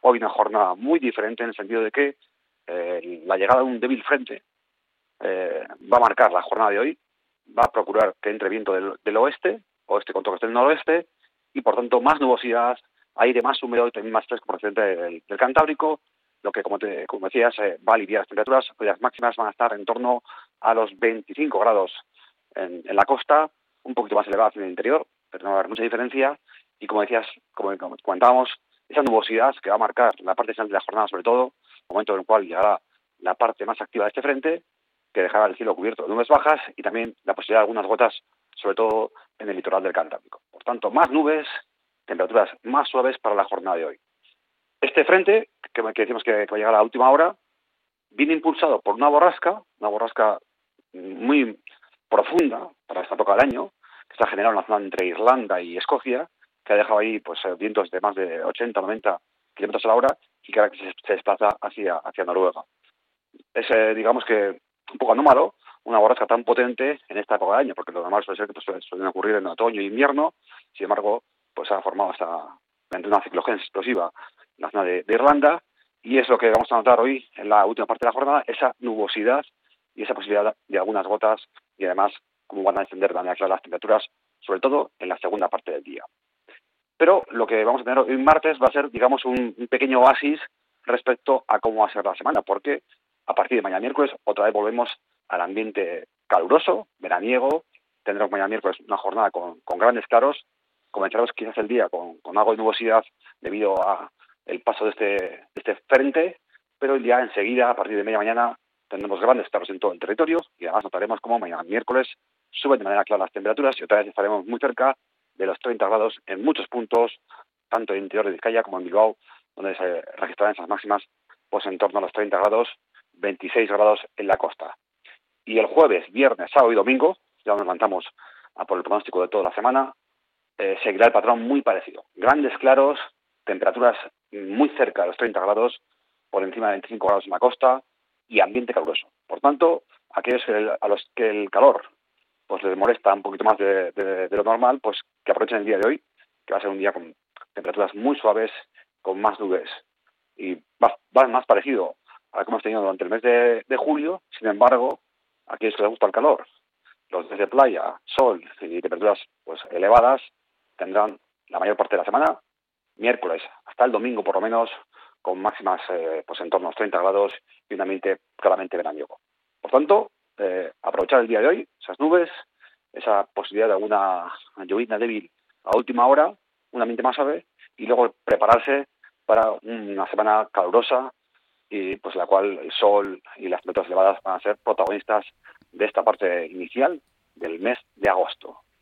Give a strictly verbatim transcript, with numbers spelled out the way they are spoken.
hoy una jornada muy diferente en el sentido de que eh, la llegada de un débil frente eh, va a marcar la jornada de hoy, va a procurar que entre viento del, del oeste, oeste con toques del noroeste, y por tanto más nubosidad, aire más húmedo y también más fresco procedente del, del Cantábrico, lo que, como, te, como decías, eh, va a aliviar las temperaturas. Hoy las máximas van a estar en torno a los veinticinco grados en, en la costa, un poquito más elevadas en el interior, pero no va a haber mucha diferencia. Y como decías, como, como comentábamos, esa nubosidad que va a marcar la parte final de la jornada, sobre todo, momento en el cual llegará la parte más activa de este frente, que dejará el cielo cubierto de nubes bajas y también la posibilidad de algunas gotas, sobre todo en el litoral del Cantábrico. Por tanto, más nubes, temperaturas más suaves para la jornada de hoy. Este frente, que, que decimos que, que va a llegar a la última hora, viene impulsado por una borrasca, una borrasca muy profunda para esta época del año, que está generada en la zona entre Irlanda y Escocia, que ha dejado ahí pues vientos de más de ochenta, noventa kilómetros a la hora y que ahora se, se desplaza hacia, hacia Noruega. Es, eh, digamos que, un poco anómalo, una borrasca tan potente en esta época del año, porque lo normal suele ser que pues, suelen ocurrir en otoño e invierno. Sin embargo, pues ha formado esta, mediante una ciclogénesis explosiva en la zona de, de Irlanda, y es lo que vamos a notar hoy en la última parte de la jornada, esa nubosidad y esa posibilidad de algunas gotas, y además cómo van a descender de manera clara las temperaturas, sobre todo en la segunda parte del día. Pero lo que vamos a tener hoy martes va a ser, digamos, un, un pequeño oasis respecto a cómo va a ser la semana, porque a partir de mañana miércoles otra vez volvemos al ambiente caluroso, veraniego. Tendremos mañana miércoles una jornada con, con grandes claros. Comenzaremos quizás el día con, con algo de nubosidad debido a el paso de este, de este frente, pero el día enseguida, a partir de media mañana, tendremos grandes claros en todo el territorio y además notaremos cómo mañana miércoles suben de manera clara las temperaturas y otra vez estaremos muy cerca de los treinta grados en muchos puntos, tanto en el interior de Vizcaya como en Bilbao, donde se registrarán esas máximas pues en torno a los treinta grados, veintiséis grados en la costa. Y el jueves, viernes, sábado y domingo, ya nos levantamos a por el pronóstico de toda la semana, eh, seguirá el patrón muy parecido. Grandes claros, temperaturas muy cerca de los treinta grados, por encima de veinticinco grados en la costa y ambiente caluroso. Por tanto, aquellos a los que el calor pues les molesta un poquito más de, de, de lo normal, pues que aprovechen el día de hoy, que va a ser un día con temperaturas muy suaves, con más nubes. Y va, va más parecido a lo que hemos tenido durante el mes de, de julio. Sin embargo, a aquellos que les gusta el calor, los días de playa, sol y temperaturas pues elevadas, tendrán la mayor parte de la semana, miércoles hasta el domingo por lo menos, con máximas eh, pues en torno a los treinta grados y un ambiente claramente veraniego. Por tanto, eh, aprovechar el día de hoy, esas nubes, esa posibilidad de alguna llovizna débil a última hora, un ambiente más suave, y luego prepararse para una semana calurosa y pues la cual el sol y las temperaturas elevadas van a ser protagonistas de esta parte inicial del mes de agosto.